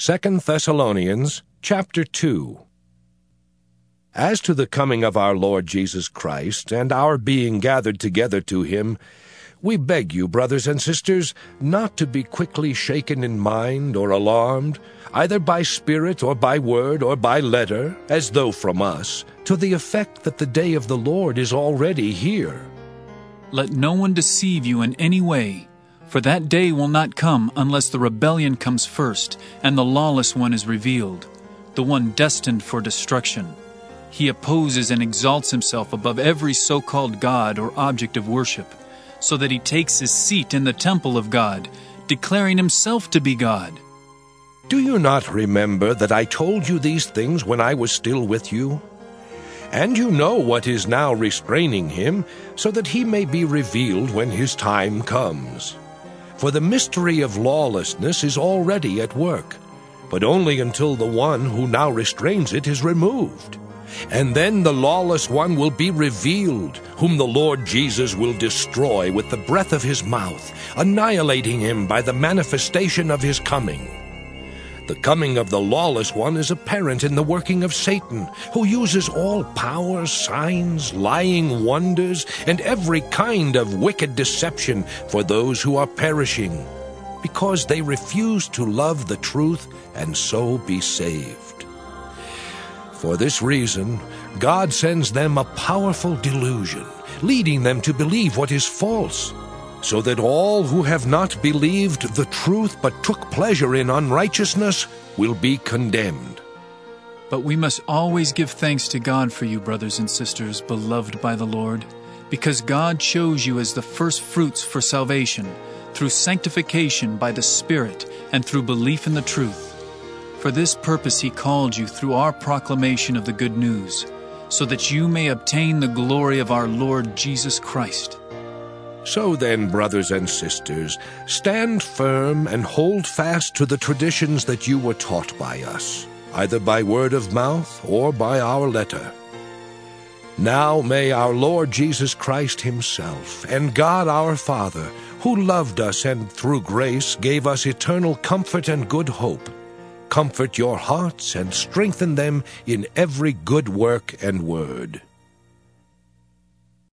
2 Thessalonians chapter 2. As to the coming of our Lord Jesus Christ, and our being gathered together to him, we beg you, brothers and sisters, not to be quickly shaken in mind or alarmed, either by spirit or by word or by letter, as though from us, to the effect that the day of the Lord is already here. Let no one deceive you in any way, for that day will not come unless the rebellion comes first, and the lawless one is revealed, the one destined for destruction. He opposes and exalts himself above every so-called God or object of worship, so that he takes his seat in the temple of God, declaring himself to be God. Do you not remember that I told you these things when I was still with you? And you know what is now restraining him, so that he may be revealed when his time comes. For the mystery of lawlessness is already at work, but only until the one who now restrains it is removed. And then the lawless one will be revealed, whom the Lord Jesus will destroy with the breath of his mouth, annihilating him by the manifestation of his coming. The coming of the lawless one is apparent in the working of Satan, who uses all power, signs, lying wonders, and every kind of wicked deception for those who are perishing, because they refuse to love the truth and so be saved. For this reason, God sends them a powerful delusion, leading them to believe what is false, so that all who have not believed the truth but took pleasure in unrighteousness will be condemned. But we must always give thanks to God for you, brothers and sisters, beloved by the Lord, because God chose you as the first fruits for salvation, through sanctification by the Spirit and through belief in the truth. For this purpose he called you through our proclamation of the good news, so that you may obtain the glory of our Lord Jesus Christ. So then, brothers and sisters, stand firm and hold fast to the traditions that you were taught by us, either by word of mouth or by our letter. Now may our Lord Jesus Christ himself and God our Father, who loved us and through grace gave us eternal comfort and good hope, comfort your hearts and strengthen them in every good work and word.